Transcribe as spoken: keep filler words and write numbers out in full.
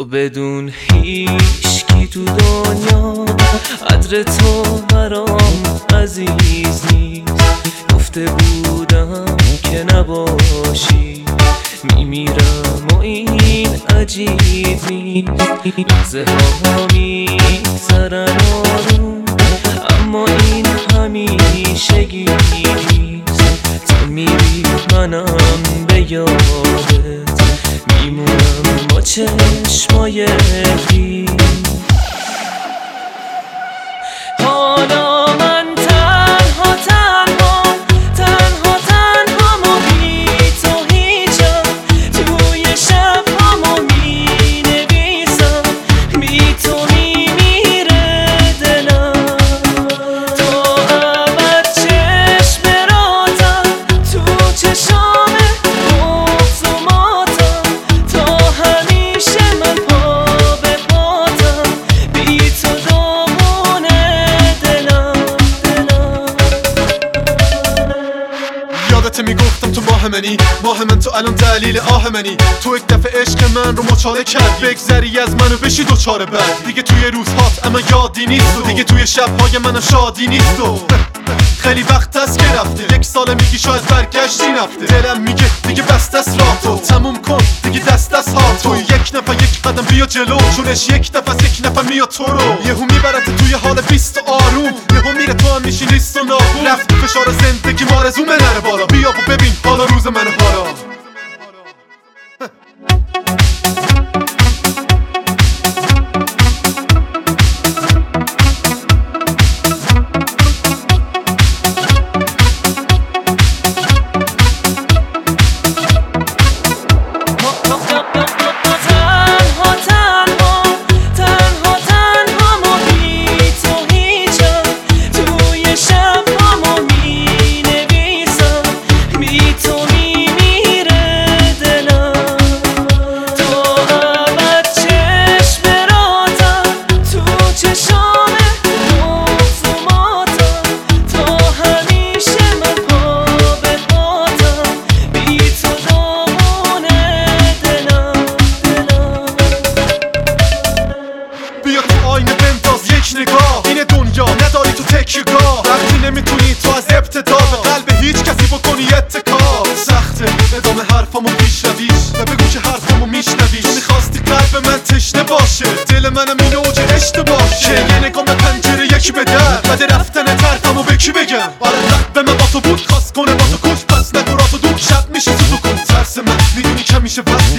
بدون هیچ کی تو دنیا قدر تو برام عزیز نیست. گفته بودم که نباشی میمیرم و این عجیب نیست. لحظه ها میگذرن آروم اما این همیشگی نیست. تو میری منم به یادت میمونم با چشمای خیس. حالا من تنها تنها تنها تنها و بی تو هیچم. توی شب همو می نویسم بی تو میمیره دلم. تو ابد چشم راتم تو چشام بغض و ماتم. تا همیشه من پا به پاتم بی تو دامونه دلم دلم. یادت میگفتم تو ماه منی، ماه من تو الان دلیل آه منی. تو یک دفعه عشق من رو مچاله کرد، بگذری از منو بشی دوچاره بد. دیگه توی روزهات اما یادی نیست و دیگه توی شبهای منم شادی نیست و خیلی وقت است که رفته. یک ساله میگی شاید برگشتی نفته. دلم میگه دیگه بست است راه تو تموم کن دیگه دست از ها تو. یک نفر یک قدم بیا جلو چونش یک نفس یک نفر میاد تو رو. یهو میبرت توی حال بیست و آروم، یهو میره تو هم میشی نیست و نابون. رفت فشار زندگی مارزومه نره بالا. بیا و ببین حالا روز من حالا. این دنیا نداری تو تکیه‌گاه. وقتی نمیتونی تو از ابتدا به قلب هیچ کسی بکنی اتکا. سخته ادامه حرفامو پیشرویش و بگو که حرفامو میشنویش. تو میخواستی قلب من تشنه باشه، دل منم این اوج اشتباشه. یه نگاه به پنجره یکی به در بعد رفتن طرفمو به کی بگم. آره به من با تو بود خواست کنه با تو کش پس نگو را تو دور. شب میشه تو تو کن ترس من میدونی که میشه وزن